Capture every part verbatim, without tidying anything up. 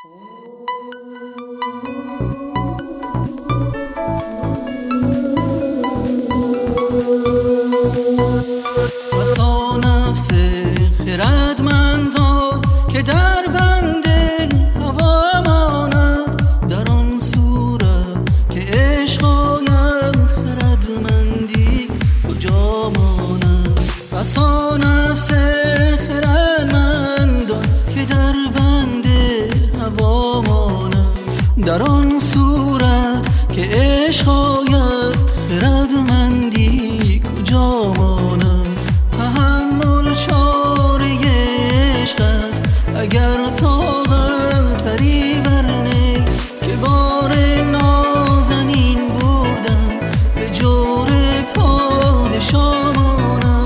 بسا نفس خردمندان که در بند هوا ماند، در آن صورت که عشق آید خردمندی کجا ماند. بسا نفس خردمندان که در بند هوا ماند، در آن صورت که عشق آید خردمندی کجا ماند. تحمل چاره عشق است اگر طاقت بری برنی، که بار نازنین بودم به جور پادشاه ماند.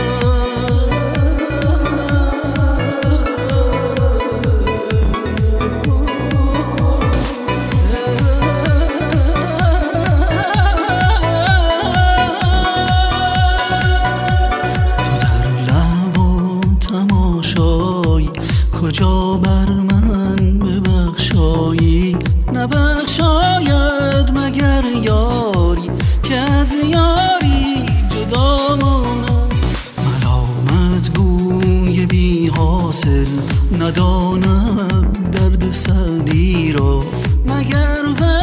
کجا بر من ببخشایی، نبخشاید مگر یاری که از یاری جدا ماند. ملامت گوی بی حاصل ندانم درد سعدی را مگر